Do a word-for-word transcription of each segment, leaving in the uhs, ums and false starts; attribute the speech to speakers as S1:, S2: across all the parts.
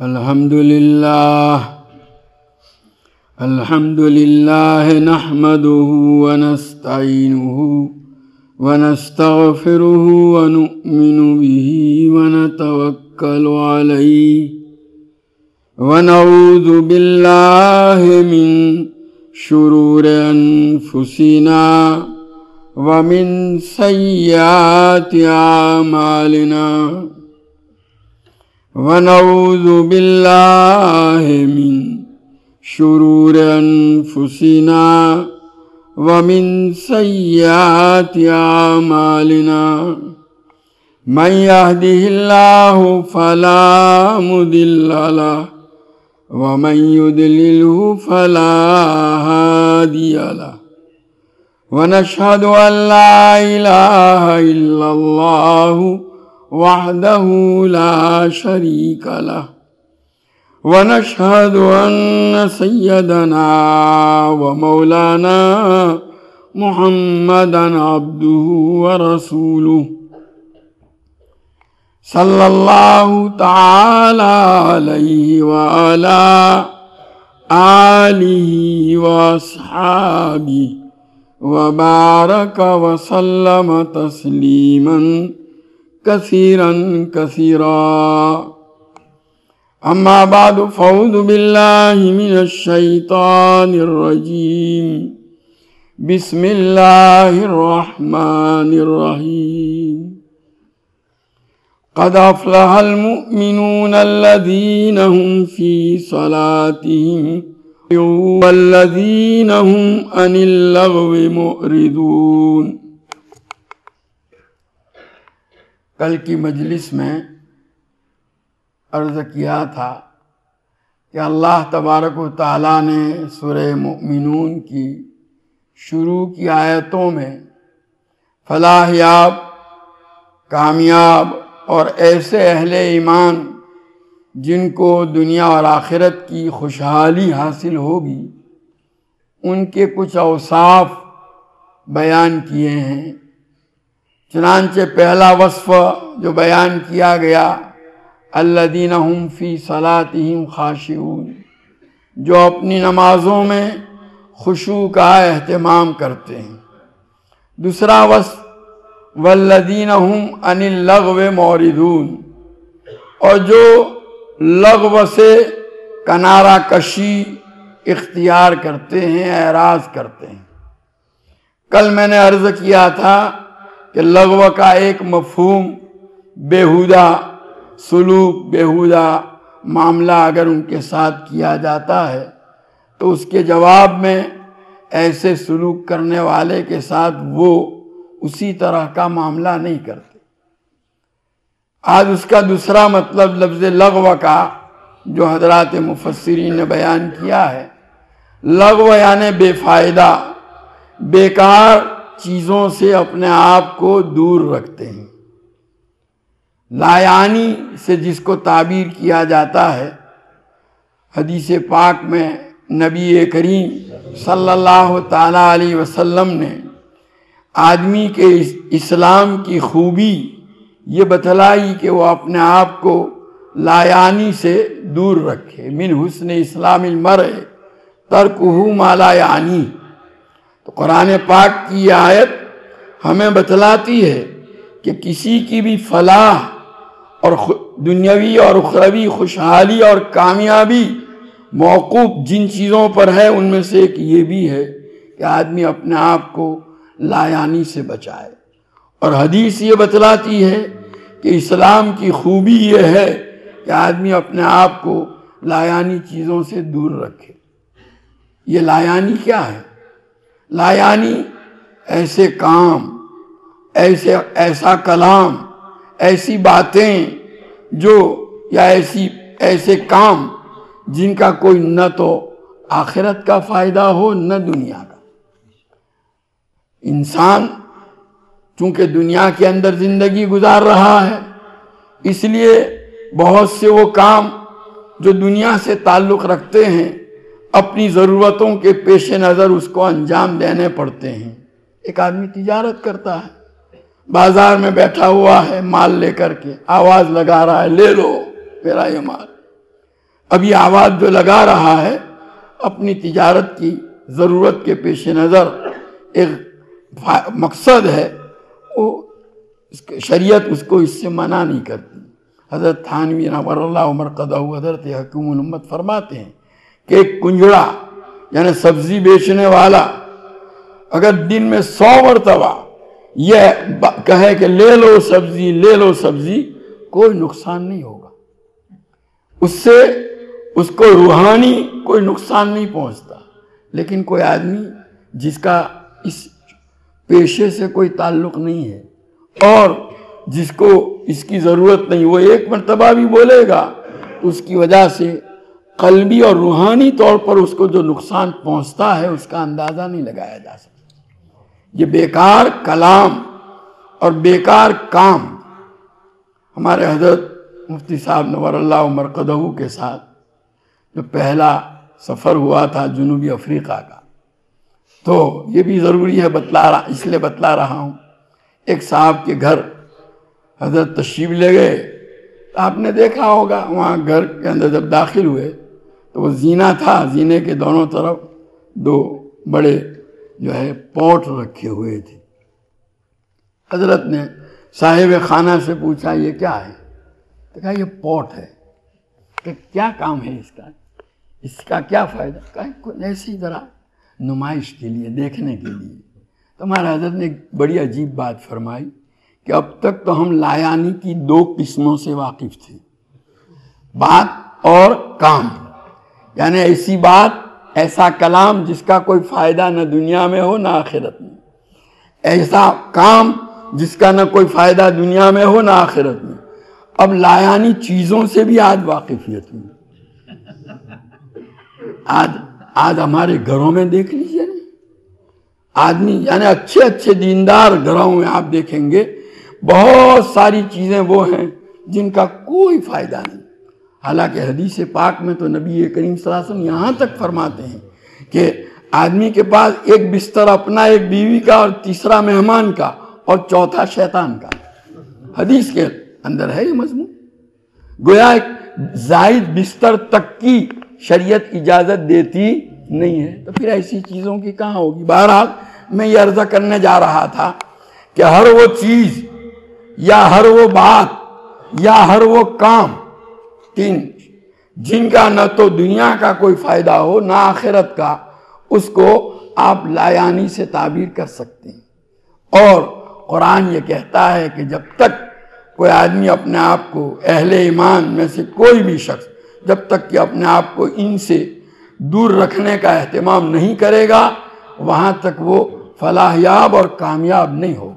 S1: الحمد لله الحمد لله نحمده ونستعينه ونستغفره ونؤمن به ونتوكل عليه ونعوذ بالله من شرور أنفسنا ومن سيئات أعمالنا ونعوذ بالله من شرور أنفسنا ومن سيئات أعمالنا من يهده الله فلا مضل له ومن يضلله فلا هادي له ونشهد أن لا إله إلا الله وحده لا شريك له ونشهد أن سيدنا ومولانا محمدا عبده ورسوله صلى الله تعالى عليه وعلى آله وأصحابه وبارك وسلم تسليما كثيرا كثيرا. أما بعد فأعوذ بالله من الشيطان الرجيم. بسم الله الرحمن الرحيم. قد أفلح المؤمنون الذين هم في صلاتهم والذين هم عن اللغو معرضون. کل کی مجلس میں عرض کیا تھا کہ اللہ تبارک و تعالیٰ نے سورہ مؤمنون کی شروع کی آیتوں میں فلاح یاب، کامیاب اور ایسے اہل ایمان جن کو دنیا اور آخرت کی خوشحالی حاصل ہوگی ان کے کچھ اوصاف بیان کیے ہیں. چنانچہ پہلا وصف جو بیان کیا گیا الذین هم فی صلاتہم خاشعون، جو اپنی نمازوں میں خشوع کا اہتمام کرتے ہیں. دوسرا وصف والذین هم عن اللغو معرضون، اور جو لغو سے کنارہ کشی اختیار کرتے ہیں، اعراض کرتے ہیں. کل میں نے عرض کیا تھا کہ لغو کا ایک مفہوم بیہودہ سلوک، بیہودہ معاملہ اگر ان کے ساتھ کیا جاتا ہے تو اس کے جواب میں ایسے سلوک کرنے والے کے ساتھ وہ اسی طرح کا معاملہ نہیں کرتے. آج اس کا دوسرا مطلب لفظ لغو کا جو حضرات مفسرین نے بیان کیا ہے، لغو یعنی بے فائدہ، بیکار چیزوں سے اپنے آپ کو دور رکھتے ہیں. لایانی سے جس کو تعبیر کیا جاتا ہے، حدیث پاک میں نبی کریم صلی اللہ تعالیٰ علیہ وسلم نے آدمی کے اسلام کی خوبی یہ بتلائی کہ وہ اپنے آپ کو لایانی سے دور رکھے. من حسن اسلام المرء ترکہ ما لا یعنی. تو قرآن پاک کی یہ آیت ہمیں بتلاتی ہے کہ کسی کی بھی فلاح اور دنیاوی اور اخروی خوشحالی اور کامیابی موقوف جن چیزوں پر ہے ان میں سے ایک یہ بھی ہے کہ آدمی اپنے آپ کو لایانی سے بچائے. اور حدیث یہ بتلاتی ہے کہ اسلام کی خوبی یہ ہے کہ آدمی اپنے آپ کو لایانی چیزوں سے دور رکھے. یہ لایانی کیا ہے؟ لایانی ایسے کام، ایسے ایسا کلام، ایسی باتیں جو یا ایسی ایسے کام جن کا کوئی نہ تو آخرت کا فائدہ ہو نہ دنیا کا. انسان چونکہ دنیا کے اندر زندگی گزار رہا ہے، اس لیے بہت سے وہ کام جو دنیا سے تعلق رکھتے ہیں اپنی ضرورتوں کے پیش نظر اس کو انجام دینے پڑتے ہیں. ایک آدمی تجارت کرتا ہے، بازار میں بیٹھا ہوا ہے، مال لے کر کے آواز لگا رہا ہے لے لو میرا یہ مال. اب یہ آواز جو لگا رہا ہے اپنی تجارت کی ضرورت کے پیش نظر ایک مقصد ہے، وہ شریعت اس کو اس سے منع نہیں کرتی۔ حضرت تھانوی نور اللہ مرقدہ حضرت حکیم الامت فرماتے ہیں کہ ایک کنجڑا یعنی سبزی بیچنے والا اگر دن میں سو مرتبہ یہ کہے کہ لے لو سبزی لے لو سبزی، کوئی نقصان نہیں ہوگا، اس سے اس کو روحانی کوئی نقصان نہیں پہنچتا۔ لیکن کوئی آدمی جس کا اس پیشے سے کوئی تعلق نہیں ہے اور جس کو اس کی ضرورت نہیں، وہ ایک مرتبہ بھی بولے گا، اس کی وجہ سے قلبی اور روحانی طور پر اس کو جو نقصان پہنچتا ہے اس کا اندازہ نہیں لگایا جا سکتا۔ یہ بیکار کلام اور بیکار کام ہمارے حضرت مفتی صاحب نور اللہ مرقدہ کے ساتھ جو پہلا سفر ہوا تھا جنوبی افریقہ کا، تو یہ بھی ضروری ہے بتلا رہا اس لیے بتلا رہا ہوں۔ ایک صاحب کے گھر حضرت تشریف لے گئے، آپ نے دیکھا ہوگا وہاں گھر کے اندر جب داخل ہوئے تو وہ زینہ تھا، زینے کے دونوں طرف دو بڑے جو ہے پوٹ رکھے ہوئے تھے۔ حضرت نے صاحب خانہ سے پوچھا یہ کیا ہے؟ تو کہا یہ پوٹ ہے۔ کہ کیا کام ہے اس کا، اس کا کیا فائدہ؟ کہا ایسی ذرا نمائش کے لیے، دیکھنے کے لیے۔ تو ہمارے حضرت نے ایک بڑی عجیب بات فرمائی کہ اب تک تو ہم لایانی کی دو قسموں سے واقف تھے، بات اور کام، یعنی ایسی بات ایسا کلام جس کا کوئی فائدہ نہ دنیا میں ہو نہ آخرت میں، ایسا کام جس کا نہ کوئی فائدہ دنیا میں ہو نہ آخرت میں۔ اب لایانی چیزوں سے بھی آج واقفیت ہوئی۔ آج آج ہمارے گھروں میں دیکھ لیجئے نا، آدمی یعنی اچھے اچھے دیندار گھروں میں آپ دیکھیں گے بہت ساری چیزیں وہ ہیں جن کا کوئی فائدہ نہیں۔ حالانکہ حدیث پاک میں تو نبی کریم صلی اللہ علیہ وسلم یہاں تک فرماتے ہیں کہ آدمی کے پاس ایک بستر اپنا، ایک بیوی کا، اور تیسرا مہمان کا، اور چوتھا شیطان کا۔ حدیث کے اندر ہے یہ مضمون۔ گویا ایک زائد بستر تک کی شریعت اجازت دیتی نہیں ہے، تو پھر ایسی چیزوں کی کہاں ہوگی؟ بہرحال میں یہ عرض کرنے جا رہا تھا کہ ہر وہ چیز یا ہر وہ بات یا ہر وہ کام تین جن کا نہ تو دنیا کا کوئی فائدہ ہو نہ آخرت کا، اس کو آپ لایانی سے تعبیر کر سکتے ہیں۔ اور قرآن یہ کہتا ہے کہ جب تک کوئی آدمی اپنے آپ کو، اہل ایمان میں سے کوئی بھی شخص جب تک کہ اپنے آپ کو ان سے دور رکھنے کا اہتمام نہیں کرے گا، وہاں تک وہ فلاحیاب اور کامیاب نہیں ہوگا۔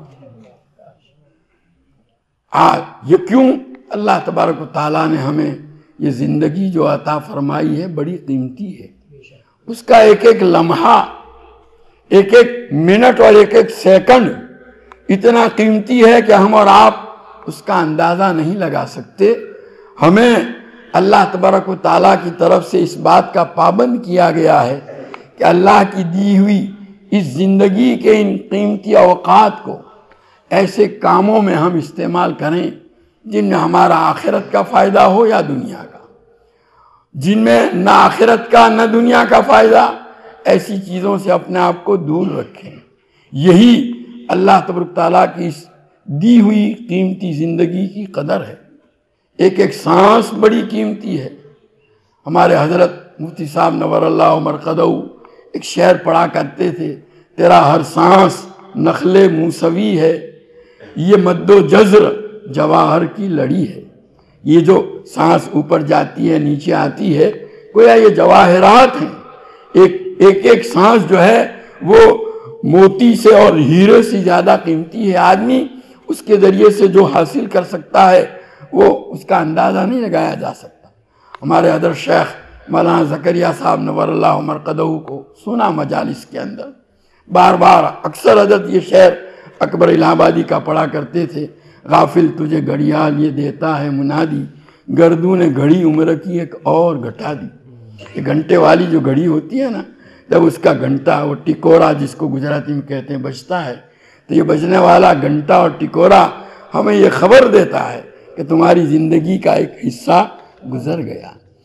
S1: آج یہ کیوں؟ اللہ تبارک و تعالیٰ نے ہمیں یہ زندگی جو عطا فرمائی ہے بڑی قیمتی ہے، اس کا ایک ایک لمحہ، ایک ایک منٹ اور ایک ایک سیکنڈ اتنا قیمتی ہے کہ ہم اور آپ اس کا اندازہ نہیں لگا سکتے۔ ہمیں اللہ تبارک و تعالیٰ کی طرف سے اس بات کا پابند کیا گیا ہے کہ اللہ کی دی ہوئی اس زندگی کے ان قیمتی اوقات کو ایسے کاموں میں ہم استعمال کریں جن میں ہمارا آخرت کا فائدہ ہو یا دنیا کا، جن میں نہ آخرت کا نہ دنیا کا فائدہ، ایسی چیزوں سے اپنے آپ کو دور رکھیں۔ یہی اللہ تبارک تعالیٰ کی اس دی ہوئی قیمتی زندگی کی قدر ہے۔ ایک ایک سانس بڑی قیمتی ہے۔ ہمارے حضرت مفتی صاحب نور اللہ مرقدہ ایک شعر پڑھا کرتے تھے، تیرا ہر سانس نخل موسوی ہے، یہ مد و جزر جواہر کی لڑی ہے۔ یہ جو سانس اوپر جاتی ہے نیچے آتی ہے، گویا یہ جواہرات ہیں۔ ایک ایک ایک سانس جو ہے وہ موتی سے اور ہیرے سے زیادہ قیمتی ہے۔ آدمی اس کے ذریعے سے جو حاصل کر سکتا ہے وہ اس کا اندازہ نہیں لگایا جا سکتا۔ ہمارے حضرت شیخ مولانا زکریا صاحب نور اللہ مرقدہ کو سنا مجالس کے اندر، بار بار اکثر حضرت یہ شعر اکبر الہ آبادی کا پڑھا کرتے تھے، غافل تجھے گھڑیال یہ دیتا ہے منادی، گردوں نے گھڑی عمر کی ایک اور گھٹا دی۔ یہ گھنٹے والی جو گھڑی ہوتی ہے نا، جب اس کا گھنٹا، وہ ٹکورا جس کو گجراتی میں کہتے ہیں، بجتا ہے، تو یہ بجنے والا گھنٹا اور ٹکورا ہمیں یہ خبر دیتا ہے کہ تمہاری زندگی کا ایک حصہ گزر گیا۔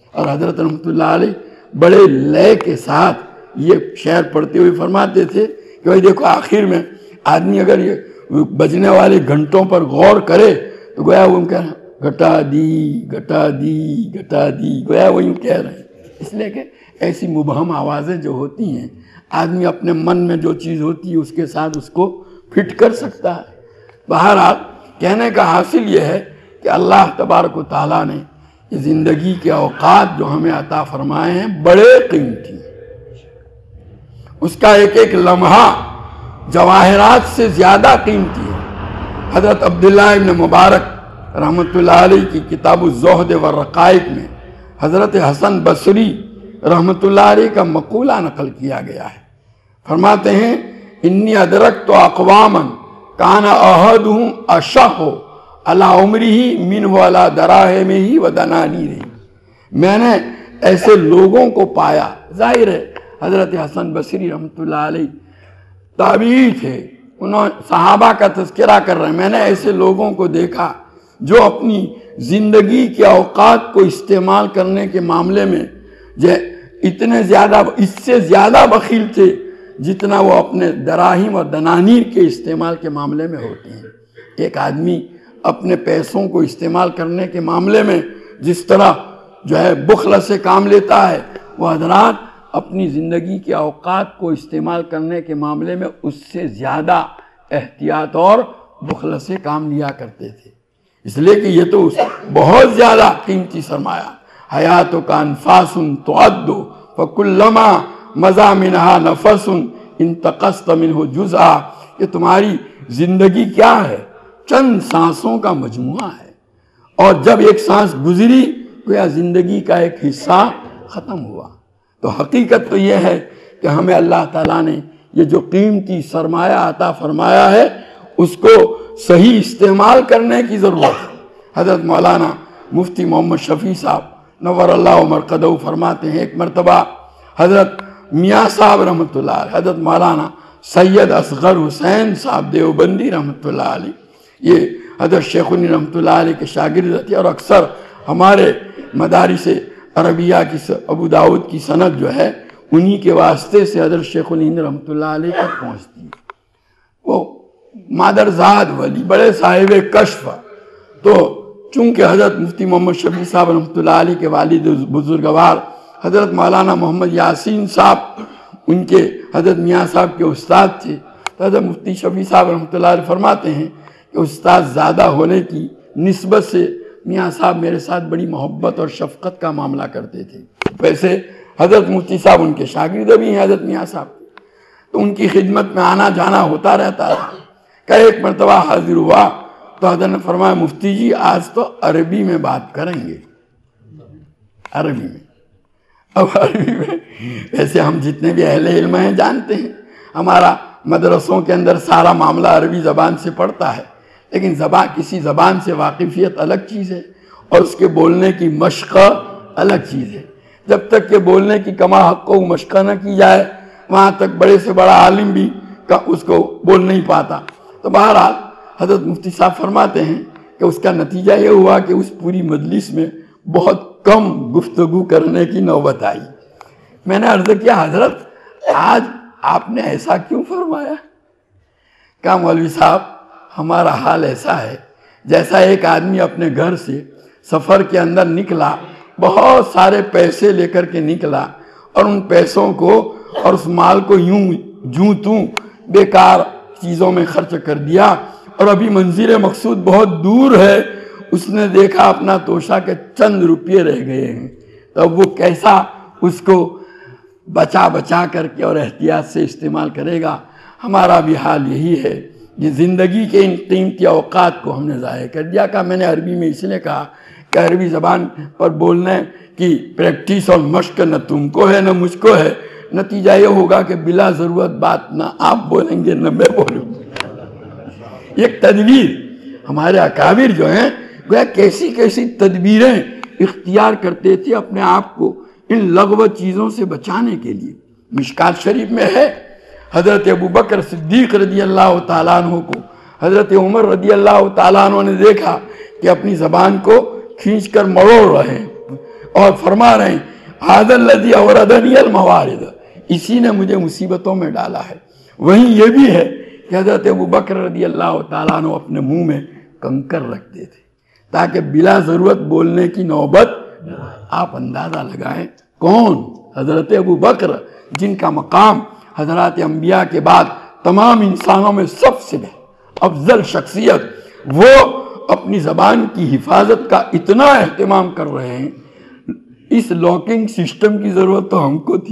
S1: اور حضرت رحمۃ اللہ علیہ بڑے لے کے ساتھ یہ شعر پڑھتے ہوئے فرماتے تھے کہ بھائی دیکھو آخر میں آدمی اگر یہ بجنے والے گھنٹوں پر غور کرے تو گویا وہ کہہ رہے ہیں گھٹا دی گھٹا دی گھٹا دی، گویا وہ یوں کہہ رہے ہیں، اس لیے کہ ایسی مبہم آوازیں جو ہوتی ہیں آدمی اپنے من میں جو چیز ہوتی ہے اس کے ساتھ اس کو فٹ کر سکتا ہے۔ بہرحال کہنے کا حاصل یہ ہے کہ اللہ تبارک و تعالیٰ نے یہ زندگی کے اوقات جو ہمیں عطا فرمائے ہیں بڑے قیمتی ہیں، اس کا ایک ایک لمحہ جواہرات سے زیادہ قیمتی ہے۔ حضرت عبداللہ ابن مبارک رحمۃ اللہ علیہ کی کتاب الزہد والرقائق میں حضرت حسن بصری رحمۃ اللہ علیہ کا مقولہ نقل کیا گیا ہے۔ فرماتے ہیں انی ادرکت اقواما کان احدہم اشح علی عمرہ منہ علی دراہمہ ودنانیرہ، میں نے ایسے لوگوں کو پایا، ظاہر ہے حضرت حسن بصری رحمۃ اللہ علیہ تابعی تھے، انہوں صحابہ کا تذکرہ کر رہے ہیں، میں نے ایسے لوگوں کو دیکھا جو اپنی زندگی کے اوقات کو استعمال کرنے کے معاملے میں جو اتنے زیادہ اس سے زیادہ بخیل تھے جتنا وہ اپنے دراہم اور دنانیر کے استعمال کے معاملے میں ہوتے ہیں۔ ایک آدمی اپنے پیسوں کو استعمال کرنے کے معاملے میں جس طرح جو ہے بخل سے کام لیتا ہے، وہ حضرات اپنی زندگی کے اوقات کو استعمال کرنے کے معاملے میں اس سے زیادہ احتیاط اور بخل سے کام لیا کرتے تھے، اس لیے کہ یہ تو بہت زیادہ قیمتی سرمایہ، حیات کا انفاس تعد فکلما مضى منها نفس انتقصت منه جزءا، یہ تمہاری زندگی کیا ہے؟ چند سانسوں کا مجموعہ ہے، اور جب ایک سانس گزری گویا زندگی کا ایک حصہ ختم ہوا۔ تو حقیقت تو یہ ہے کہ ہمیں اللہ تعالیٰ نے یہ جو قیمتی سرمایہ عطا فرمایا ہے اس کو صحیح استعمال کرنے کی ضرورت ہے۔ حضرت مولانا مفتی محمد شفیع صاحب نور اللہ مرقدہ فرماتے ہیں ایک مرتبہ حضرت میاں صاحب رحمۃ اللہ علیہ، حضرت مولانا سید اصغر حسین صاحب دیوبندی رحمۃ اللہ علیہ، یہ حضرت شیخ الہند رحمۃ اللہ علیہ کے شاگرد تھے، اور اکثر ہمارے مدارس عربیہ کی ابو داؤد کی سند جو ہے انہی کے واسطے سے حضرت شیخ الہند رحمۃ اللہ علیہ تک پہنچتی ہے۔ وہ مادرزاد ولی بڑے صاحب کشف، تو چونکہ حضرت مفتی محمد شفیع صاحب رحمۃ اللہ علیہ کے والد بزرگوار حضرت مولانا محمد یاسین صاحب ان کے حضرت میاں صاحب کے استاد تھے، تو حضرت مفتی شفیع صاحب رحمۃ اللہ علیہ فرماتے ہیں کہ استاد زیادہ ہونے کی نسبت سے میاں صاحب میرے ساتھ بڑی محبت اور شفقت کا معاملہ کرتے تھے۔ ویسے حضرت مفتی صاحب ان کے شاگرد بھی ہیں حضرت میاں صاحب، تو ان کی خدمت میں آنا جانا ہوتا رہتا تھا۔ کہ ایک مرتبہ حاضر ہوا تو حضرت نے فرمایا مفتی جی آج تو عربی میں بات کریں گے، عربی میں۔ اب عربی میں ویسے ہم جتنے بھی اہل علم ہیں جانتے ہیں ہمارا مدرسوں کے اندر سارا معاملہ عربی زبان سے پڑتا ہے، لیکن زبان کسی زبان سے واقفیت الگ چیز ہے اور اس کے بولنے کی مشق الگ چیز ہے۔ جب تک کہ بولنے کی کما حق کو مشق نہ کی جائے وہاں تک بڑے سے بڑا عالم بھی اس کو بول نہیں پاتا۔ تو بہرحال حضرت مفتی صاحب فرماتے ہیں کہ اس کا نتیجہ یہ ہوا کہ اس پوری مجلس میں بہت کم گفتگو کرنے کی نوبت آئی۔ میں نے عرض کیا حضرت آج آپ نے ایسا کیوں فرمایا؟ کہا مولوی صاحب ہمارا حال ایسا ہے جیسا ایک آدمی اپنے گھر سے سفر کے اندر نکلا، بہت سارے پیسے لے کر کے نکلا اور ان پیسوں کو اور اس مال کو یوں جوں توں بیکار چیزوں میں خرچ کر دیا، اور ابھی منزل مقصود بہت دور ہے، اس نے دیکھا اپنا توشہ کے چند روپے رہ گئے ہیں، تو اب وہ کیسا اس کو بچا بچا کر کے اور احتیاط سے استعمال کرے گا۔ ہمارا بھی حال یہی ہے کہ زندگی کے ان قیمتی اوقات کو ہم نے ضائع کر دیا۔ کہ میں نے عربی میں اس لیے کہا کہ عربی زبان پر بولنے کی پریکٹس اور مشق نہ تم کو ہے نہ مجھ کو ہے، نتیجہ یہ ہوگا کہ بلا ضرورت بات نہ آپ بولیں گے نہ میں بولوں گا۔ ایک تدبیر ہمارے اکابر جو ہیں وہ کیسی کیسی تدبیریں اختیار کرتے تھے اپنے آپ کو ان لغو چیزوں سے بچانے کے لیے۔ مشکات شریف میں ہے حضرت ابو بکر صدیق رضی اللہ تعالیٰ عنہ کو حضرت عمر رضی اللہ تعالیٰ عنہ نے دیکھا کہ اپنی زبان کو کھینچ کر مروڑ رہے ہیں، اور فرما رہے ہیں ھذا الذی اوردنی الموارد، اسی نے مجھے مصیبتوں میں ڈالا ہے۔ وہیں یہ بھی ہے کہ حضرت ابو بکر رضی اللہ تعالیٰ عنہ اپنے منہ میں کنکر رکھتے تھے تاکہ بلا ضرورت بولنے کی نوبت۔ آپ اندازہ لگائیں کون؟ حضرت ابو بکر، جن کا مقام حضرات انبیاء کے بعد تمام انسانوں میں سب سے افضل شخصیت، وہ اپنی زبان کی حفاظت کا اتنا اہتمام کر رہے ہیں۔ اس لاکنگ سسٹم کی ضرورت تو ہم کو تھی،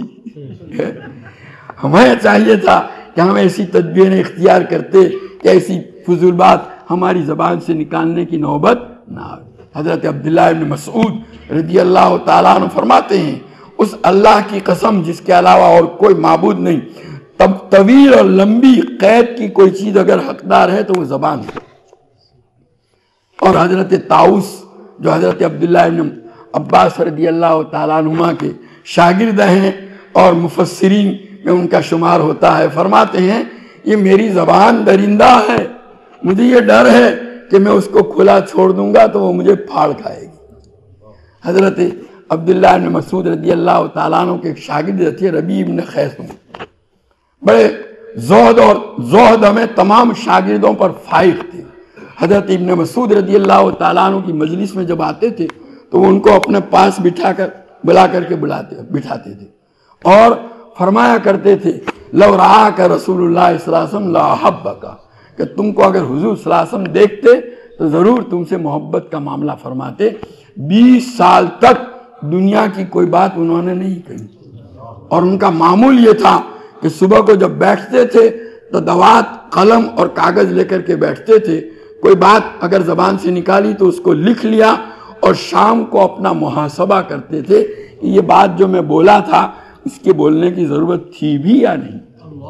S1: ہمیں چاہیے تھا کہ ہم ایسی تدبیریں اختیار کرتے کہ ایسی فضول بات ہماری زبان سے نکالنے کی نوبت نہ آئے۔ حضرت عبداللہ ابن مسعود رضی اللہ تعالیٰ عنہ فرماتے ہیں اس اللہ کی قسم جس کے علاوہ اور کوئی معبود نہیں، تب طویل اور لمبی قید کی کوئی چیز اگر حقدار ہے تو وہ زبان ہے۔ اور حضرت طاؤس جو حضرت عبداللہ ابن عباس رضی اللہ تعالیٰ عنہما کے شاگرد ہیں اور مفسرین میں ان کا شمار ہوتا ہے، فرماتے ہیں یہ میری زبان درندہ ہے، مجھے یہ ڈر ہے کہ میں اس کو کھلا چھوڑ دوں گا تو وہ مجھے پھاڑ کھائے گی۔ حضرت عبداللہ ابن مسعود رضی اللہ تعالیٰ عنہ کے ایک شاگرد تھے ربیع ابن خیثم، بڑے زہد اور زہد ہمیں تمام شاگردوں پر فائق تھے۔ حضرت ابن مسعود رضی اللہ تعالیٰ عنہ کی مجلس میں جب آتے تھے تو وہ ان کو اپنے پاس بٹھا کر بلا کر کے بلاتے بٹھاتے تھے اور فرمایا کرتے تھے لو رآک رسول اللہ صلی اللہ علیہ وسلم لأحبک، کہ تم کو اگر حضور صلی اللہ علیہ وسلم دیکھتے تو ضرور تم سے محبت کا معاملہ فرماتے۔ بیس سال تک دنیا کی کوئی بات انہوں نے نہیں کہی، اور ان کا معمول یہ تھا کہ صبح کو جب بیٹھتے تھے تو دوات قلم اور کاغذ لے کر کے بیٹھتے تھے، کوئی بات اگر زبان سے نکالی تو اس کو لکھ لیا، اور شام کو اپنا محاسبہ کرتے تھے کہ یہ بات جو میں بولا تھا اس کے بولنے کی ضرورت تھی بھی یا نہیں۔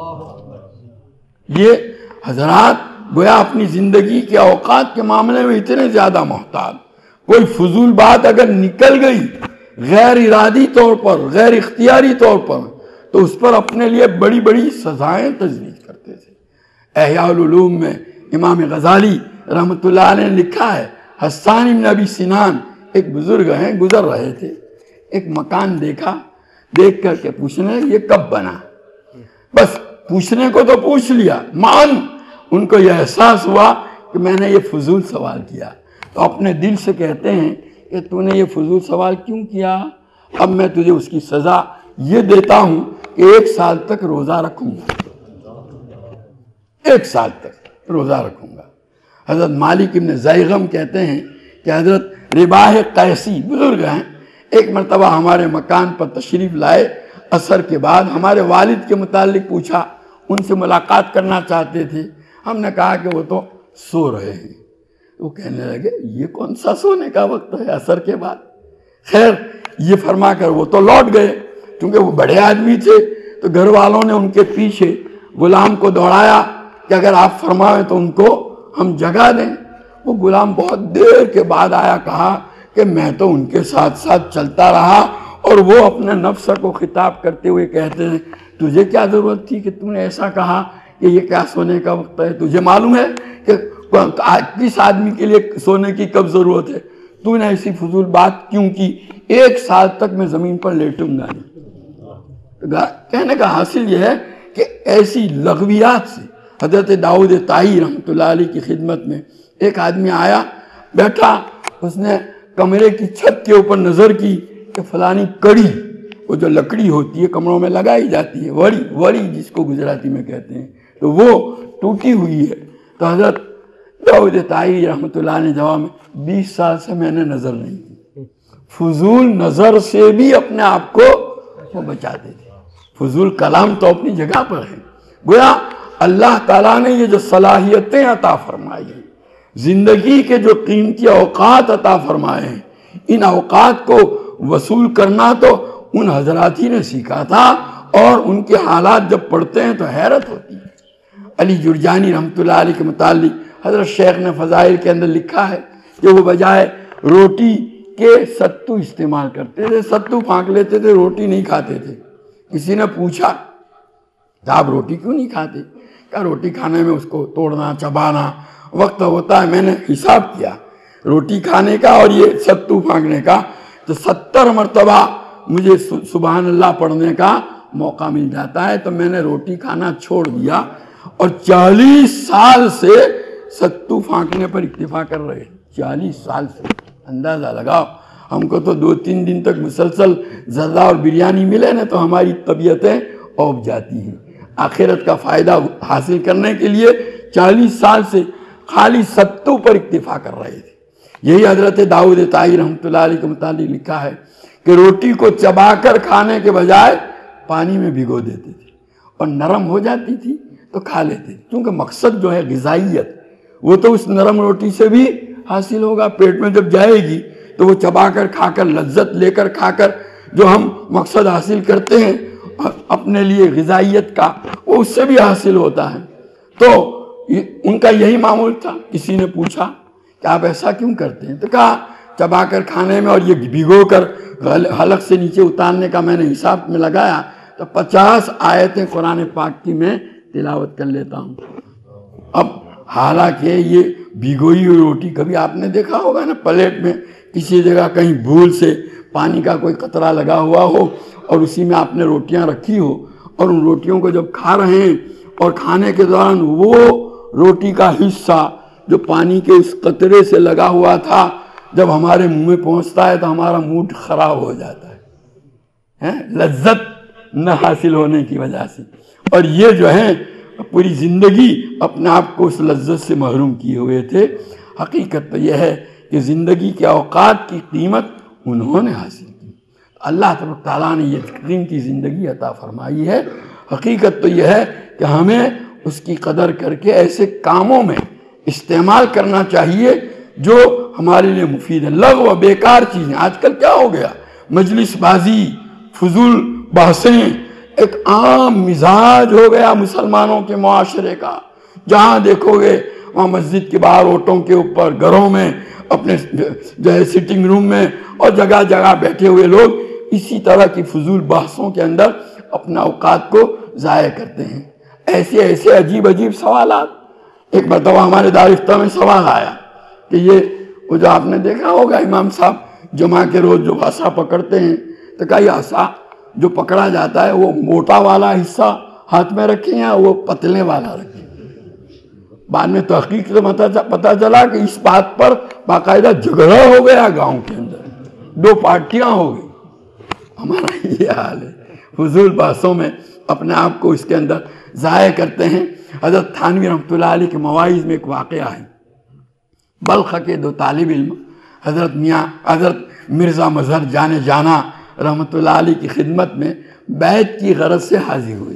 S1: یہ حضرات گویا اپنی زندگی کے اوقات کے معاملے میں اتنے زیادہ محتاط، کوئی فضول بات اگر نکل گئی غیر ارادی طور پر، غیر اختیاری طور پر، تو اس پر اپنے لیے بڑی بڑی سزائیں تجویز کرتے تھے۔ احیاء العلوم میں امام غزالی رحمۃ اللہ علیہ نے لکھا ہے حسان بن ابی سنان ایک بزرگ ہیں، گزر رہے تھے، ایک مکان دیکھا، دیکھ کر کے پوچھنے یہ کب بنا؟ بس پوچھنے کو تو پوچھ لیا، مان ان کو یہ احساس ہوا کہ میں نے یہ فضول سوال کیا، تو اپنے دل سے کہتے ہیں کہ تو نے یہ فضول سوال کیوں کیا؟ اب میں تجھے اس کی سزا یہ دیتا ہوں کہ ایک سال تک روزہ رکھوں گا، ایک سال تک روزہ رکھوں گا۔ حضرت مالک ابن زیغم کہتے ہیں کہ حضرت رباح قیسی بزرگ ہیں، ایک مرتبہ ہمارے مکان پر تشریف لائے، عصر کے بعد ہمارے والد کے متعلق پوچھا، ان سے ملاقات کرنا چاہتے تھے، ہم نے کہا کہ وہ تو سو رہے ہیں۔ وہ کہنے لگے یہ کون سا سونے کا وقت ہے عصر کے بعد؟ خیر یہ فرما کر وہ تو لوٹ گئے، کیونکہ وہ بڑے آدمی تھے، تو گھر والوں نے ان کے پیچھے غلام کو دوڑایا کہ اگر آپ فرمائیں تو ان کو ہم جگہ دیں۔ وہ غلام بہت دیر کے بعد آیا، کہا کہ میں تو ان کے ساتھ ساتھ چلتا رہا، اور وہ اپنے نفس کو خطاب کرتے ہوئے کہتے ہیں تجھے کیا ضرورت تھی کہ تم نے ایسا کہا کہ یہ کیا سونے کا وقت ہے؟ تجھے معلوم ہے کہ کس آدمی کے لیے سونے کی کب ضرورت ہے؟ تو نے ایسی فضول بات کیوں کی؟ ایک سال تک میں زمین پر لیٹوں گا نہیں۔ کہنے کا حاصل یہ ہے کہ ایسی لغویات سے حضرت داؤد طائی رحمۃ اللہ علیہ کی خدمت میں ایک آدمی آیا، بیٹھا، اس نے کمرے کی چھت کے اوپر نظر کی کہ فلانی کڑی، وہ جو لکڑی ہوتی ہے کمروں میں لگائی جاتی ہے، وڑی وڑی جس کو گجراتی میں کہتے ہیں، تو وہ ٹوٹی ہوئی ہے۔ تو حضرت داؤد طائی رحمۃ اللہ نے جواب میں بیس سال سے میں نے نظر نہیں کی۔ فضول نظر سے بھی اپنے آپ کو وہ بچاتے تھے۔ فضول کلام تو اپنی جگہ پر ہے، گویا اللہ تعالیٰ نے یہ جو صلاحیتیں عطا فرمائی ہیں، زندگی کے جو قیمتی اوقات عطا فرمائے ہیں، ان اوقات کو وصول کرنا تو ان حضرات ہی نے سیکھا تھا، اور ان کے حالات جب پڑھتے ہیں تو حیرت ہوتی ہے۔ علی جرجانی رحمۃ اللہ علیہ کے متعلق حضرت شیخ نے فضائل کے اندر لکھا ہے کہ وہ بجائے روٹی کے ستو استعمال کرتے تھے، ستو پھانک لیتے تھے، روٹی نہیں کھاتے تھے۔ کسی نے پوچھا کہ آپ روٹی کیوں نہیں کھاتے؟ کہا روٹی کھانے میں اس کو توڑنا چبانا وقت ہوتا ہے، میں نے حساب کیا روٹی کھانے کا اور یہ ستو پھانکنے کا، تو ستر مرتبہ مجھے سبحان اللہ پڑھنے کا موقع مل جاتا ہے، تو میں نے روٹی کھانا چھوڑ دیا اور چالیس سال سے ستو پھانکنے پر اکتفا کر رہے ہیں۔ چالیس سال سے اندازہ لگاؤ، ہم کو تو دو تین دن تک مسلسل زردہ اور بریانی ملے نا تو ہماری طبیعتیں اوب جاتی ہیں۔ آخرت کا فائدہ حاصل کرنے کے لیے چالیس سال سے خالی ستو پر اکتفا کر رہے تھے۔ یہی حضرت داؤد طائی رحمۃ اللہ علیہ کے متعلق لکھا ہے کہ روٹی کو چبا کر کھانے کے بجائے پانی میں بھگو دیتے تھے اور نرم ہو جاتی تھی تو کھا لیتے، کیونکہ مقصد جو ہے غذائیت وہ تو اس نرم روٹی سے بھی حاصل ہوگا۔ پیٹ میں جب جائے گی تو وہ چبا کر کھا کر لذت لے کر کھا کر جو ہم مقصد حاصل کرتے ہیں اپنے لیے غذائیت کا، وہ اس سے بھی حاصل ہوتا ہے۔ تو ان کا یہی معمول تھا۔ کسی نے پوچھا کہ آپ ایسا کیوں کرتے ہیں؟ تو کہا چبا کر کھانے میں اور یہ بھگو کر حلق سے نیچے اتارنے کا میں نے حساب میں لگایا تو پچاس آیتیں قرآن پاک کی میں تلاوت کر لیتا ہوں۔ اب حالانکہ یہ بھگوئی ہوئی روٹی کبھی آپ نے دیکھا ہوگا نا، پلیٹ میں کسی جگہ کہیں بھول سے پانی کا کوئی قطرہ لگا ہوا ہو اور اسی میں آپ نے روٹیاں رکھی ہو اور ان روٹیوں کو جب کھا رہے ہیں اور کھانے کے دوران وہ روٹی کا حصہ جو پانی کے اس قطرے سے لگا ہوا تھا جب ہمارے منہ میں پہنچتا ہے تو ہمارا موڈ خراب ہو جاتا ہے، لذت نہ حاصل ہونے کی وجہ سے۔ اور یہ جو ہے پوری زندگی اپنے آپ کو اس لذت سے محروم کیے ہوئے تھے۔ حقیقت تو یہ ہے کہ زندگی کے اوقات کی قیمت انہوں نے حاصل کی۔ اللہ تبارک تعالیٰ نے یہ قیمتی زندگی عطا فرمائی ہے۔ حقیقت تو یہ ہے کہ ہمیں اس کی قدر کر کے ایسے کاموں میں استعمال کرنا چاہیے جو ہمارے لیے مفید ہے۔ لغو و بیکار چیزیں آج کل کیا ہو گیا، مجلس بازی، فضول بحثیں ایک عام مزاج ہو گیا مسلمانوں کے معاشرے کا۔ جہاں دیکھو گے وہاں مسجد کے باہر، اوٹوں کے اوپر، گھروں میں، اپنے جو ہے سٹنگ روم میں اور جگہ جگہ بیٹھے ہوئے لوگ اسی طرح کی فضول بحثوں کے اندر اپنا اوقات کو ضائع کرتے ہیں۔ ایسے ایسے عجیب عجیب سوالات۔ ایک مرتبہ ہمارے دارالفتہ میں سوال آیا کہ یہ وہ جو آپ نے دیکھا ہوگا امام صاحب جمعہ کے روز جو عصا پکڑتے ہیں، تو کہا یہ عصا جو پکڑا جاتا ہے وہ موٹا والا حصہ ہاتھ میں رکھیں یا وہ پتلے والا رکھیں؟ بعد میں تحقیق سے پتہ چلا کہ اس بات پر باقاعدہ جھگڑا ہو گیا گاؤں کے اندر، دو پارٹیاں ہو گئی۔ ہمارا یہ حال ہے، فضول بحثوں میں اپنے آپ کو اس کے اندر ضائع کرتے ہیں۔ حضرت تھانوی رحمۃ اللہ علیہ کے مواعظ میں ایک واقعہ ہے۔ بلخ کے دو طالب علم حضرت میاں حضرت مرزا مظہر جانے جانا رحمۃ اللہ علیہ کی خدمت میں بیعت کی غرض سے حاضر ہوئے۔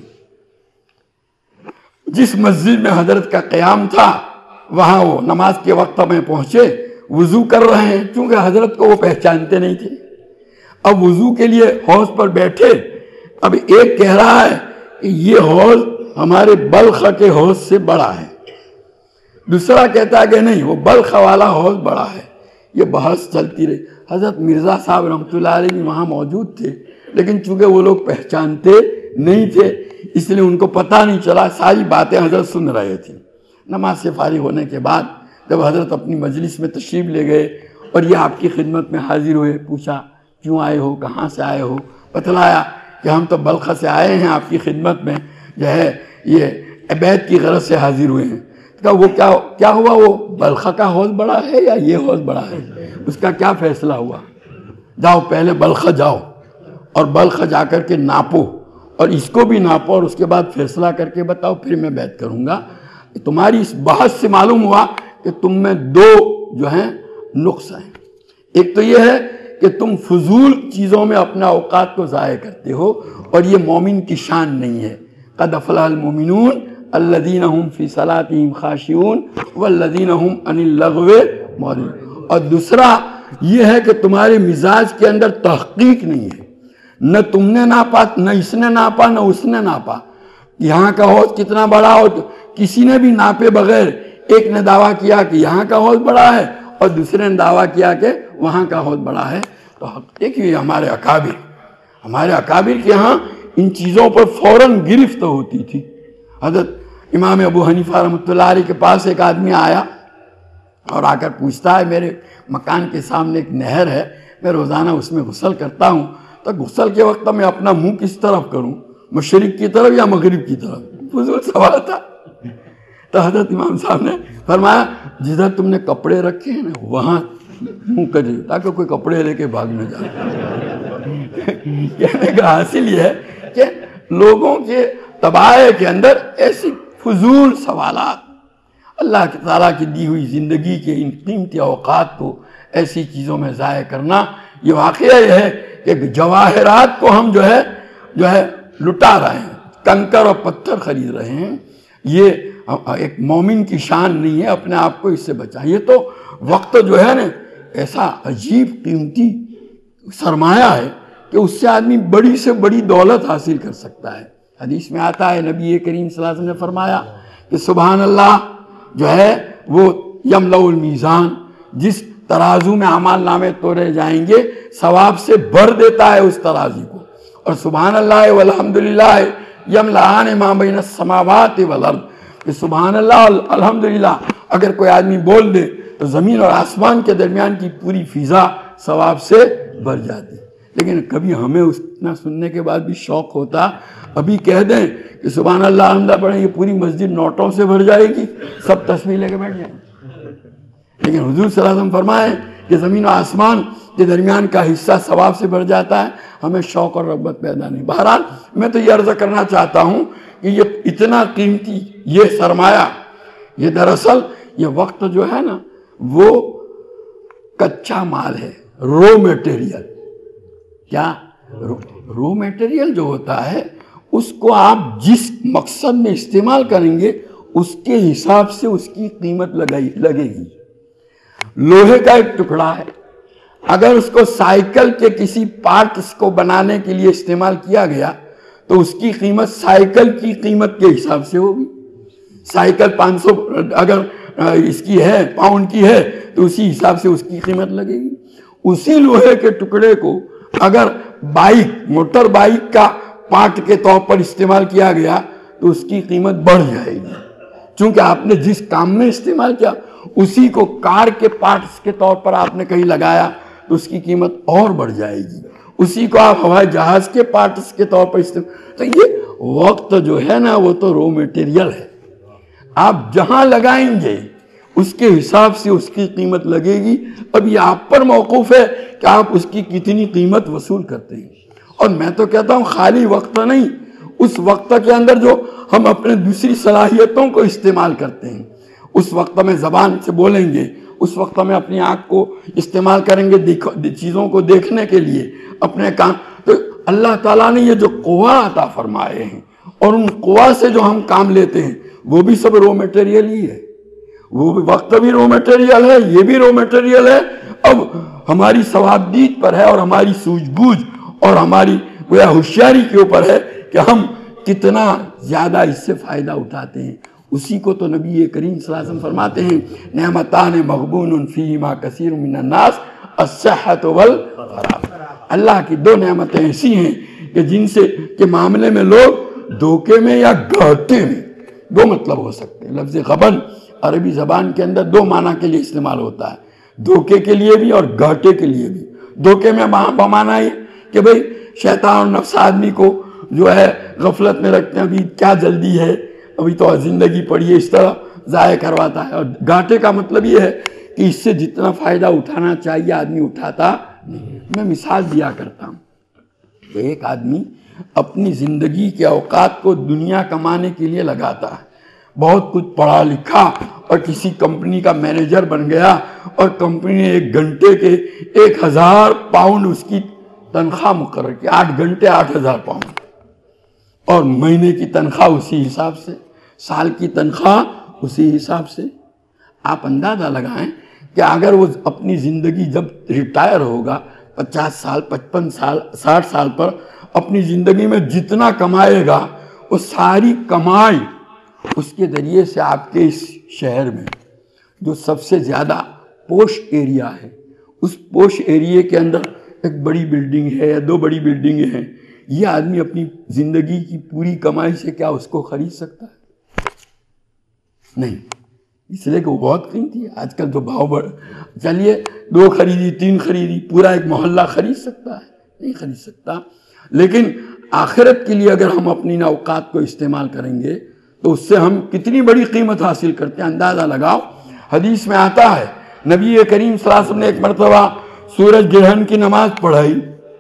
S1: جس مسجد میں حضرت کا قیام تھا وہاں وہ نماز کے وقت میں پہنچے، وضو کر رہے ہیں، چونکہ حضرت کو وہ پہچانتے نہیں تھے۔ اب وضو کے لیے حوض پر بیٹھے، اب ایک کہہ رہا ہے کہ یہ حوض ہمارے بلخ کے حوض سے بڑا ہے، دوسرا کہتا ہے کہ نہیں وہ بلخ والا حوض بڑا ہے۔ یہ بحث چلتی رہی۔ حضرت مرزا صاحب رحمۃ اللہ علیہ بھی وہاں موجود تھے، لیکن چونکہ وہ لوگ پہچانتے نہیں تھے اس لیے ان کو پتہ نہیں چلا، ساری باتیں حضرت سن رہے تھے۔ نماز سے فارغ ہونے کے بعد جب حضرت اپنی مجلس میں تشریف لے گئے اور یہ آپ کی خدمت میں حاضر ہوئے، پوچھا کیوں آئے ہو، کہاں سے آئے ہو؟ بتلایا کہ ہم تو بلخ سے آئے ہیں، آپ کی خدمت میں جو ہے یہ بیعت کی غرض سے حاضر ہوئے ہیں۔ کہا وہ کیا کیا ہوا، وہ بلخ کا حوض بڑا ہے یا یہ حوض بڑا ہے؟ اس کا کیا فیصلہ ہوا؟ جاؤ پہلے بلخ جاؤ اور بلخ جا کر کے ناپو اور اس کو بھی ناپو اور اس کے بعد فیصلہ کر کے بتاؤ، پھر میں بیعت کروں گا۔ تمہاری اس بحث سے معلوم ہوا کہ تم میں دو جو ہیں نقص ہیں۔ ایک تو یہ ہے کہ تم فضول چیزوں میں اپنا اوقات کو ضائع کرتے ہو اور یہ مومن کی شان نہیں ہے۔ قد افلح المؤمنون الذین هم فی صلاتهم خاشعون والذین هم عن اللغو معرضون۔ اور دوسرا یہ ہے کہ تمہارے مزاج کے اندر تحقیق نہیں ہے، نہ تم نے ناپا، نہ اس نے ناپا، نہ اس نے ناپا۔ یہاں کا حوض کتنا بڑا ہو کسی نے بھی ناپے بغیر ایک نے دعویٰ کیا کہ یہاں کا حوض بڑا ہے اور دوسرے نے دعویٰ کیا کہ وہاں کا حوض بڑا ہے۔ تو دیکھیے ہمارے اکابر ہمارے اکابر کے ہاں ان چیزوں پر فوراً گرفت ہوتی تھی۔ حضرت امام ابو حنیفہ رحمۃ اللہ علیہ کے پاس ایک آدمی آیا اور آ کر پوچھتا ہے میرے مکان کے سامنے ایک نہر ہے، میں روزانہ اس میں غسل کرتا ہوں، تو غسل کے وقت میں اپنا منہ کس طرف کروں، مشرق کی طرف یا مغرب کی طرف؟ فضول سوال تھا۔ تو حضرت امام صاحب نے فرمایا جدھر تم نے کپڑے رکھے ہیں نا وہاں منہ کر دے تاکہ کوئی کپڑے لے کے بھاگ نہ جائے۔ کہنے کا حاصل یہ ہے کہ لوگوں کے طباع کے اندر ایسی فضول سوالات، اللہ تعالیٰ کی دی ہوئی زندگی کے ان قیمتی اوقات کو ایسی چیزوں میں ضائع کرنا، یہ واقعہ یہ ہے کہ جواہرات کو ہم جو ہے جو ہے لٹا رہے ہیں، کنکر اور پتھر خرید رہے ہیں۔ یہ ایک مومن کی شان نہیں ہے، اپنے آپ کو اس سے بچائیں۔ یہ تو وقت جو ہے نا ایسا عجیب قیمتی سرمایہ ہے کہ اس سے آدمی بڑی سے بڑی دولت حاصل کر سکتا ہے۔ حدیث میں آتا ہے نبی کریم صلی اللہ علیہ وسلم نے فرمایا کہ سبحان اللہ جو ہے وہ یملأ المیزان، جس ترازو میں اعمال نامے تولے جائیں گے ثواب سے بھر دیتا ہے اس ترازی کو، اور سبحان اللہ والحمدللہ یملأان ما بین السماوات والارض، کہ سبحان اللہ اور الحمدللہ اگر کوئی آدمی بول دے تو زمین اور آسمان کے درمیان کی پوری فضا ثواب سے بھر جاتی۔ لیکن کبھی ہمیں اتنا سننے کے بعد بھی شوق ہوتا ابھی کہہ دیں کہ سبحان اللہ الحمدللہ پڑھیں، یہ پوری مسجد نوٹوں سے بھر جائے گی، سب تسبیح لے کے بیٹھ جائیں۔ لیکن حضور صلی اللہ علیہ وسلم فرمائے کہ زمین و آسمان کے درمیان کا حصہ ثواب سے بھر جاتا ہے، ہمیں شوق اور رغبت پیدا نہیں۔ بہرحال میں تو یہ عرض کرنا چاہتا ہوں کہ یہ اتنا قیمتی یہ سرمایہ، یہ دراصل یہ وقت جو ہے نا وہ کچا مال ہے، رو میٹیریل۔ کیا رو میٹیریل جو ہوتا ہے اس کو آپ جس مقصد میں استعمال کریں گے اس کے حساب سے اس کی قیمت لگے گی۔ لوہے کا ایک ٹکڑا ہے، اگر اس کو سائیکل کے کسی پارٹس کو بنانے کے لیے استعمال کیا گیا تو اس کی قیمت سائیکل کی قیمت کے حساب سے ہوگی۔ سائیکل پانچ سو اگر اس کی ہے، پاؤنڈ کی ہے، تو اسی حساب سے اس کی قیمت لگے گی۔ اسی لوہے کے ٹکڑے کو اگر بائک، موٹر بائک کا پارٹ کے طور پر استعمال کیا گیا تو اس کی قیمت بڑھ جائے گی، چونکہ آپ نے جس کام میں استعمال کیا اسی کو کار کے پارٹس کے طور پر آپ نے کہیں لگایا تو اس کی قیمت اور بڑھ جائے گی۔ اسی کو آپ ہوائی جہاز کے پارٹس کے طور پر استعمال، تو یہ وقت جو ہے نا وہ تو رو میٹیریل ہے، آپ جہاں لگائیں گے اس کے حساب سے اس کی قیمت لگے گی۔ اب یہ آپ پر موقوف ہے کہ آپ اس کی کتنی قیمت وصول کرتے ہیں۔ اور میں تو کہتا ہوں خالی وقت نہیں، اس وقت کے اندر جو ہم اپنے دوسری صلاحیتوں کو استعمال کرتے ہیں، اس وقت میں زبان سے بولیں گے، اس وقت میں اپنی آنکھ کو استعمال کریں گے چیزوں کو دیکھنے کے لیے، اپنے کام، تو اللہ تعالیٰ نے یہ جو قوا عطا فرمائے ہیں اور ان قوا سے جو ہم کام لیتے ہیں وہ بھی سب رو میٹیریل ہی ہے۔ وہ بھی وقت بھی رو میٹیریل ہے، یہ بھی رو میٹیریل ہے۔ اب ہماری ثوابدید پر ہے اور ہماری سوجھ بوجھ اور ہماری ہوشیاری کے اوپر ہے کہ ہم کتنا زیادہ اس سے فائدہ اٹھاتے ہیں۔ اسی کو تو نبی کریم صلی اللہ علیہ وسلم فرماتے ہیں نعمتان مغبون فیہما کثیر من الناس الصحۃ والفراغ۔ اللہ کی دو نعمتیں ایسی ہیں کہ جن سے کے معاملے میں لوگ دھوکے میں یا گھاٹے میں، دو مطلب ہو سکتے ہیں۔ لفظ غبن عربی زبان کے اندر دو معنی کے لیے استعمال ہوتا ہے، دھوکے کے لیے بھی اور گھاٹے کے لیے بھی۔ دھوکے میں بمانا یہ کہ بھئی شیطان اور نفس آدمی کو جو ہے غفلت میں رکھتے ہیں، ابھی کیا جلدی ہے، ابھی تو زندگی پڑی ہے، اس طرح ضائع کرواتا ہے۔ اور گھاٹے کا مطلب یہ ہے کہ اس سے جتنا فائدہ اٹھانا چاہیے آدمی اٹھاتا نہیں۔ میں مثال دیا کرتا ہوں کہ ایک آدمی اپنی زندگی کے اوقات کو دنیا کمانے کے لیے لگاتا ہے، بہت کچھ پڑھا لکھا اور کسی کمپنی کا مینیجر بن گیا، اور کمپنی نے ایک گھنٹے کے ایک ہزار پاؤنڈ اس کی تنخواہ مقرر کی، آٹھ گھنٹے آٹھ ہزار پاؤنڈ، اور مہینے کی تنخواہ اسی حساب سے، سال کی تنخواہ اسی حساب سے۔ آپ اندازہ لگائیں کہ اگر وہ اپنی زندگی جب ریٹائر ہوگا پچاس سال، پچپن سال، ساٹھ سال پر اپنی زندگی میں جتنا کمائے گا وہ ساری کمائی اس کے ذریعے سے آپ کے اس شہر میں جو سب سے زیادہ پوش ایریا ہے، اس پوش ایریے کے اندر ایک بڑی بلڈنگ ہے یا دو بڑی بلڈنگیں ہیں، یہ آدمی اپنی زندگی کی پوری کمائی سے کیا اس کو خرید سکتا ہے؟ نہیں، اس لیے کہ وہ بہت قیمتی ہے. آج کل تو بھاؤ بڑھ, چلیے دو خریدی تین خریدی, پورا ایک محلہ خرید سکتا ہے؟ نہیں خرید سکتا. لیکن آخرت کے لیے اگر ہم اپنی ان اوقات کو استعمال کریں گے تو اس سے ہم کتنی بڑی قیمت حاصل کرتے ہیں, اندازہ لگاؤ. حدیث میں آتا ہے نبی کریم صلی اللہ علیہ وسلم نے ایک مرتبہ سورج گرہن کی نماز پڑھائی.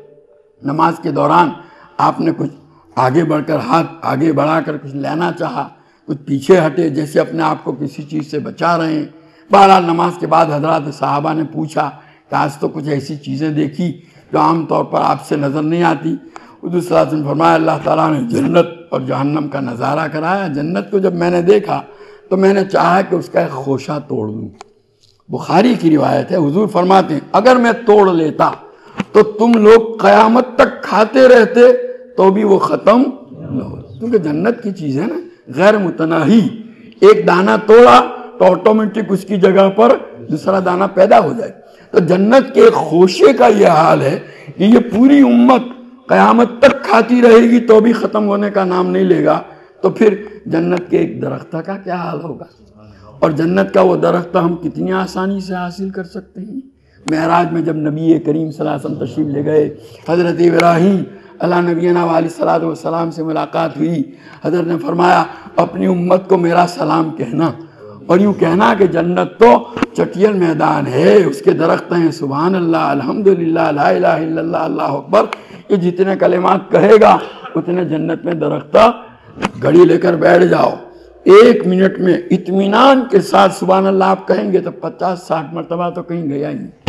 S1: نماز کے دوران آپ نے کچھ آگے بڑھ کر ہاتھ آگے بڑھا کر کچھ لینا چاہا, کچھ پیچھے ہٹے جیسے اپنے آپ کو کسی چیز سے بچا رہے ہیں. بہرحال نماز کے بعد حضرات صحابہ نے پوچھا کہ آج تو کچھ ایسی چیزیں دیکھی جو عام طور پر آپ سے نظر نہیں آتی. حضور صلی اللہ علیہ وسلم فرمایا اللہ تعالیٰ نے جنت اور جہنم کا نظارہ کرایا. جنت کو جب میں نے دیکھا تو میں نے چاہا کہ اس کا ایک خوشہ توڑ دوں. بخاری کی روایت ہے, حضور فرماتے ہیں اگر میں توڑ لیتا تو تم لوگ قیامت تک کھاتے رہتے تو بھی وہ ختم نہ ہو, کیونکہ جنت کی چیز ہے نا, غیر متناہی. ایک دانہ توڑا تو آٹومیٹک اس کی جگہ پر دوسرا دانہ پیدا ہو جائے. تو جنت کے خوشے کا یہ حال ہے کہ یہ پوری امت قیامت تک کھاتی رہے گی تو بھی ختم ہونے کا نام نہیں لے گا. تو پھر جنت کے ایک درخت کا کیا حال ہوگا, اور جنت کا وہ درخت ہم کتنی آسانی سے حاصل کر سکتے ہیں. معراج میں جب نبی کریم صلی اللہ علیہ وسلم تشریف لے گئے, حضرت ابراہیم اللہ نبینا علیہ الصلوۃ والسلام سے ملاقات ہوئی. حضرت نے فرمایا اپنی امت کو میرا سلام کہنا, اور یوں کہنا کہ جنت تو چٹیل میدان ہے, اس کے درخت ہیں سبحان اللہ, الحمدللہ, لا الہ الا اللہ, اللہ اکبر. یہ جتنے کلمات کہے گا اتنے جنت میں درخت. گھڑی لے کر بیٹھ جاؤ, ایک منٹ میں اطمینان کے ساتھ سبحان اللہ آپ کہیں گے تو پچاس ساٹھ مرتبہ تو کہیں گیا ہی نہیں,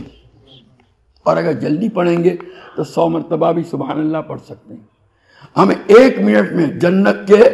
S1: اور اگر جلدی پڑھیں گے تو سو مرتبہ بھی سبحان اللہ پڑھ سکتے ہیں. ہمیں ایک منٹ میں جنت کے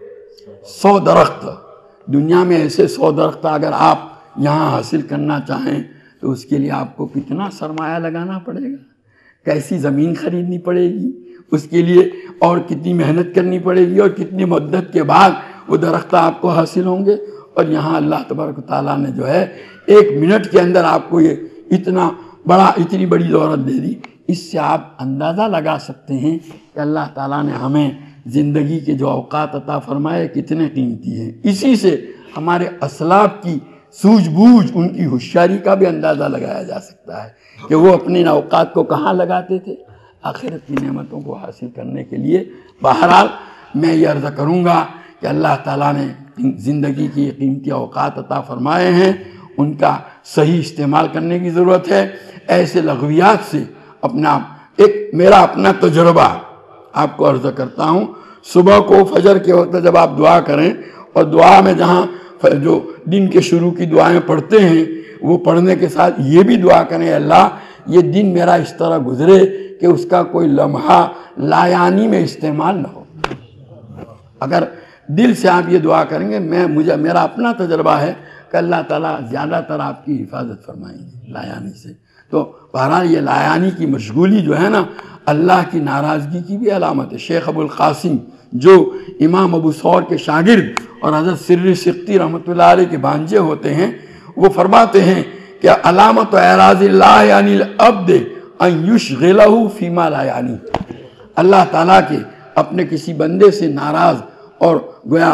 S1: سو درخت, دنیا میں ایسے سو درخت اگر آپ یہاں حاصل کرنا چاہیں تو اس کے لیے آپ کو کتنا سرمایہ لگانا پڑے گا, کیسی زمین خریدنی پڑے گی اس کے لیے, اور کتنی محنت کرنی پڑے گی, اور کتنی مدت کے بعد وہ درخت آپ کو حاصل ہوں گے. اور یہاں اللہ تبارک و تعالیٰ نے جو ہے ایک منٹ کے اندر آپ کو یہ اتنا بڑا اتنی بڑی دولت دے دی. اس سے آپ اندازہ لگا سکتے ہیں کہ اللہ تعالیٰ نے ہمیں زندگی کے جو اوقات عطا فرمائے کتنے قیمتی ہیں. اسی سے ہمارے اسلاف کی سوجھ بوجھ, ان کی ہوشیاری کا بھی اندازہ لگایا جا سکتا ہے کہ وہ اپنے اوقات کو کہاں لگاتے تھے, آخرت کی نعمتوں کو حاصل کرنے کے لیے. بہرحال میں یہ عرض کروں گا کہ اللہ تعالیٰ نے زندگی کی قیمتی اوقات عطا فرمائے ہیں, ان کا صحیح استعمال کرنے کی ضرورت ہے. ایسے لغویات سے اپنا ایک میرا اپنا تجربہ آپ کو عرض کرتا ہوں. صبح کو فجر کے وقت جب آپ دعا کریں, اور دعا میں جہاں جو دن کے شروع کی دعائیں پڑھتے ہیں وہ پڑھنے کے ساتھ یہ بھی دعا کریں اللہ یہ دن میرا اس طرح گزرے کہ اس کا کوئی لمحہ لایانی میں استعمال نہ ہو. اگر دل سے آپ یہ دعا کریں گے, میں مجھے میرا اپنا تجربہ ہے کہ اللہ تعالیٰ زیادہ تر آپ کی حفاظت فرمائیں گے لایانی سے. تو بہرحال یہ لایانی کی مشغولی جو ہے نا اللہ کی ناراضگی کی بھی علامت ہے. شیخ ابو القاسم جو امام ابو ثور کے شاگرد اور حضرت سری سقطی رحمۃ اللہ علیہ کے بھانجے ہوتے ہیں, وہ فرماتے ہیں کہ علامت اعراض اللہ یعنی العبد ان یشغلہ فیما لا یعنی. اللہ تعالیٰ کے اپنے کسی بندے سے ناراض اور گویا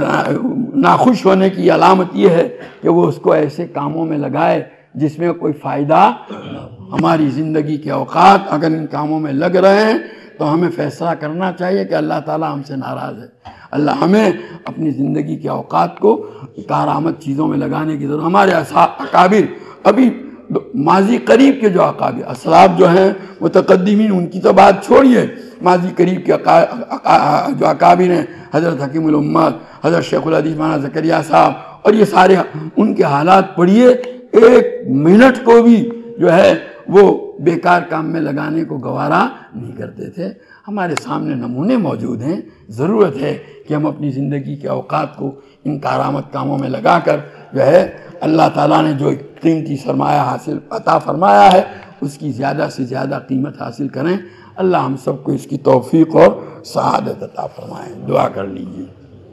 S1: ناخوش ہونے کی علامت یہ ہے کہ وہ اس کو ایسے کاموں میں لگائے جس میں کوئی فائدہ نہ. ہماری زندگی کے اوقات اگر ان کاموں میں لگ رہے ہیں تو ہمیں فیصلہ کرنا چاہیے کہ اللہ تعالیٰ ہم سے ناراض ہے. اللہ ہمیں اپنی زندگی کے اوقات کو کارآمد چیزوں میں لگانے کی ضرورت. ہمارے اکابر ابھی ماضی قریب کے جو اکابر اسلاف جو ہیں متقدمین, ان کی تو بات چھوڑیے, ماضی قریب کے جو اکابر ہیں حضرت حکیم الامت, حضرت شیخ الحدیث مولانا زکریا صاحب, اور یہ سارے ان کے حالات پڑھیے, ایک منٹ کو بھی جو ہے وہ بیکار کام میں لگانے کو گوارا نہیں کرتے تھے. ہمارے سامنے نمونے موجود ہیں. ضرورت ہے کہ ہم اپنی زندگی کے اوقات کو ان کارآمد کاموں میں لگا کر جو ہے اللہ تعالیٰ نے جو قیمتی سرمایہ حاصل عطا فرمایا ہے اس کی زیادہ سے زیادہ قیمت حاصل کریں. اللہ ہم سب کو اس کی توفیق اور سعادت عطا فرمائیں. دعا کر لیجیے.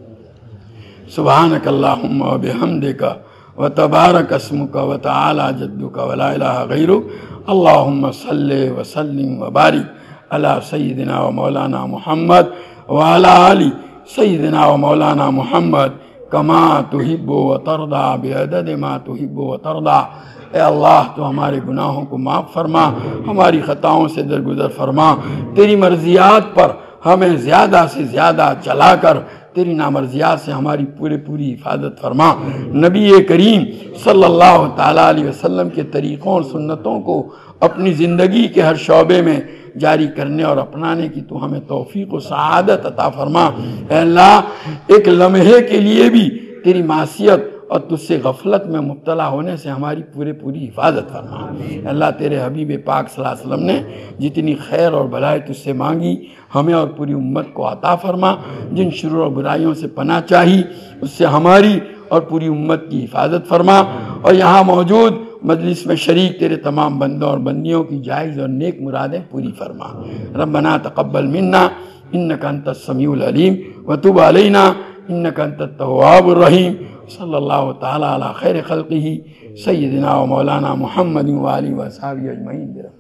S1: سبحانک اللہم و بحمدک و تبارک اسمک و تعالی جدک و لا الہ غیرک. اللہم صلی و سلم و بارک علی سیدنا و مولانا محمد و علی آل سیدنا و مولانا محمد کما تحب و ترضا بعدد ما تحب و ترضا۔ اے اللہ تو ہمارے گناہوں کو معاف فرما، ہماری خطاؤں سے درگزر فرما، تیری مرضیات پر ہمیں زیادہ سے زیادہ چلا کر تیری نامرضیات سے ہماری پورے پوری حفاظت فرما۔ نبی کریم صلی اللہ تعالیٰ علیہ وسلم کے طریقوں اور سنتوں کو اپنی زندگی کے ہر شعبے میں جاری کرنے اور اپنانے کی تو ہمیں توفیق و سعادت عطا فرما۔ اے اللہ ایک لمحے کے لیے بھی تیری معصیت اور تجھ سے غفلت میں مبتلا ہونے سے ہماری پورے پوری حفاظت فرما۔ اے اللہ تیرے حبیب پاک صلی اللہ علیہ وسلم نے جتنی خیر اور بھلائی تجھ سے مانگی ہمیں اور پوری امت کو عطا فرما، جن شرور اور برائیوں سے پناہ چاہی اس سے ہماری اور پوری امت کی حفاظت فرما، اور یہاں موجود مجلس میں شریک تیرے تمام بندوں اور بندیوں کی جائز اور نیک مرادیں پوری فرما۔ ربنا تقبل منا انک انت السمیع العلیم وتب علینا انک انت التواب الرحیم۔ صلی اللہ تعالیٰ علی خیر خلقہ سیدنا و مولانا محمد و آلہ و صحبہ اجمعین۔